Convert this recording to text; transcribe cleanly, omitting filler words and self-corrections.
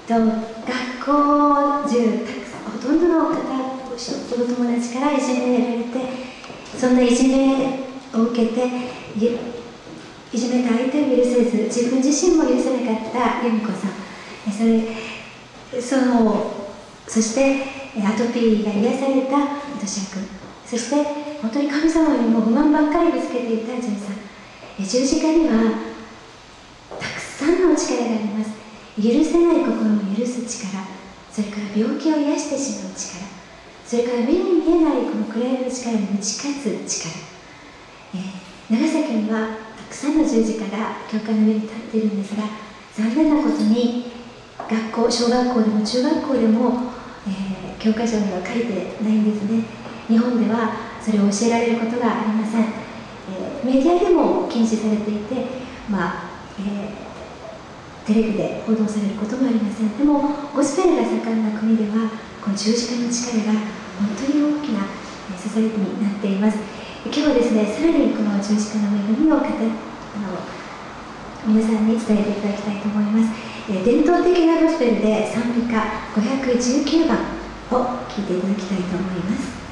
学校中ほとんどの方、お友達からいじめられて、そんないじめを受けて、いじめた相手を許せず、自分自身も許せなかった由美子さん、そしてアトピーが癒されたとしや君、そして本当に神様にも不満ばっかりぶつけていたジョイさん。十字架にはたくさんの力があります。許せない心を許す力、それから病気を癒してしまう力、それから目に見えないこの暗闇の力に打ち勝つ力、長崎にはたくさんの十字架が教会の上に立っているんですが、残念なことに学校、小学校でも中学校でも、教科書には書いてないんですね。日本ではそれを教えられることがありません。メディアでも禁止されていて、テレビで報道されることもありません。でもゴスペルが盛んな国ではこの十字架の力が本当に大きな支えになっています。今日はですね、さらにこの十字架の恵みを皆さんに伝えていただきたいと思います。伝統的なゴスペルで賛美歌519番を聴いていただきたいと思います。